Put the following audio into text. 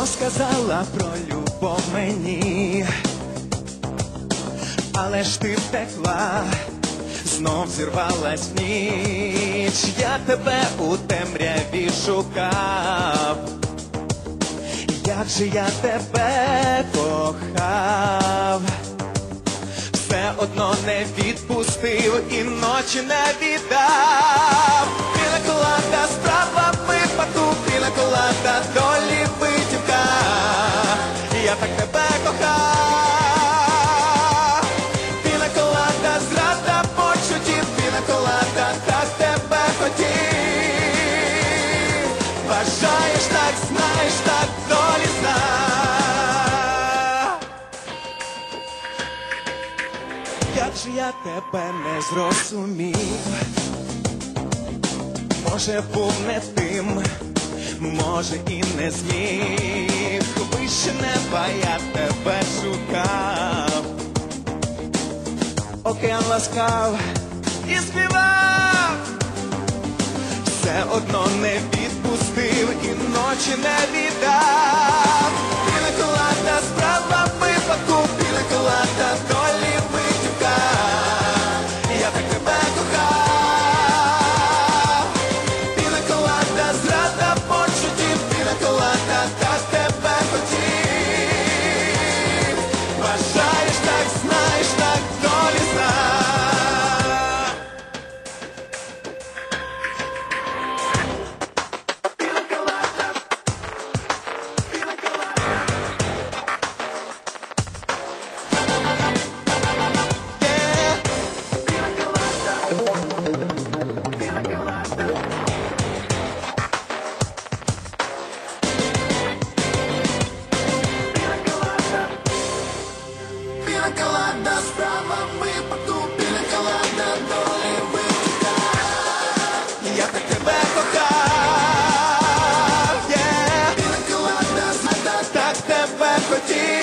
Розказала про любов мені, але ж ти втекла, знов зірвалась в ніч. Я тебе у темряві шукав, як же я тебе кохав. Все одно не відпустив і ночі не віддав. Пінаколада, справа випадку, пінаколада, долі витівка. Я так тебе кохав. Пінаколада, зрада почуттів, пінаколада, так тебе хотів. Бажаєш так, знаєш так, долі зна. Як же я тебе не зрозумів? Може, був не тим, може і не зміг. Вище неба я тебе шукав, океан ласкав і співав. Все одно не відпустив і ночі не віддав. Пінаколада, справа випадку, пінаколада, долі витівка. Я так тебе кохав. Пінаколада, зрада почуттів, пінаколада, так тебе хотів. Бажаєш так, знаєш так, долі зна. Пінаколада, справа випадку, пінаколада, долі витівка. Я так тебе кохав, пінаколада, так тебе хотів.